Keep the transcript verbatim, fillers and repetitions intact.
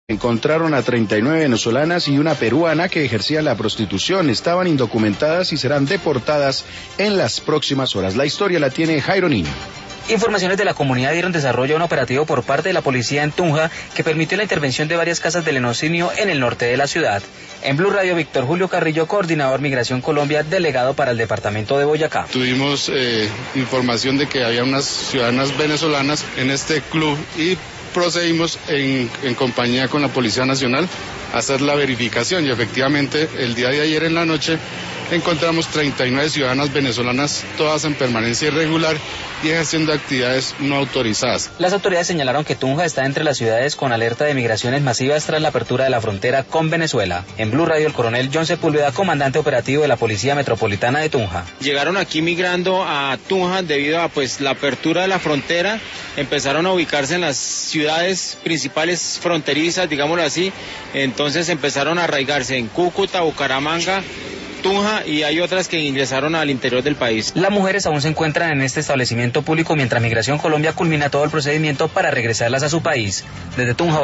Encontraron a treinta y nueve venezolanas y una peruana que ejercían la prostitución. Estaban indocumentadas y serán deportadas en las próximas horas. La historia la tiene Jairo Niño. Informaciones de la comunidad dieron desarrollo a un operativo por parte de la policía en Tunja que permitió la intervención de varias casas de lenocinio en el norte de la ciudad. En Blue Radio, Víctor Julio Carrillo, coordinador Migración Colombia, delegado para el departamento de Boyacá. Tuvimos eh, información de que había unas ciudadanas venezolanas en este club y procedimos en, en compañía con la Policía Nacional a hacer la verificación y efectivamente el día de ayer en la noche encontramos treinta y nueve ciudadanas venezolanas, todas en permanencia irregular y ejerciendo actividades no autorizadas. Las autoridades señalaron que Tunja está entre las ciudades con alerta de migraciones masivas tras la apertura de la frontera con Venezuela. En Blue Radio, el coronel John Sepúlveda, comandante operativo de la Policía Metropolitana de Tunja. Llegaron aquí migrando a Tunja debido a pues la apertura de la frontera, empezaron a ubicarse en las ciudades principales fronterizas, digámoslo así, entonces empezaron a arraigarse en Cúcuta, Bucaramanga, Tunja y hay otras que ingresaron al interior del país. Las mujeres aún se encuentran en este establecimiento público mientras Migración Colombia culmina todo el procedimiento para regresarlas a su país. Desde Tunja.